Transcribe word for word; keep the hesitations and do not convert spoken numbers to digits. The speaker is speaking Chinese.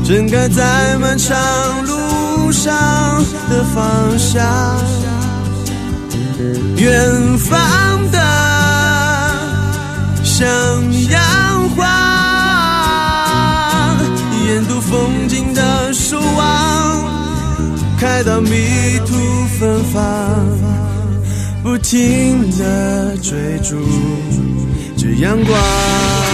正该在漫长路上的方向，远方的向阳花，沿途风景的守望，开到迷途芬芳，不停地追逐着阳光。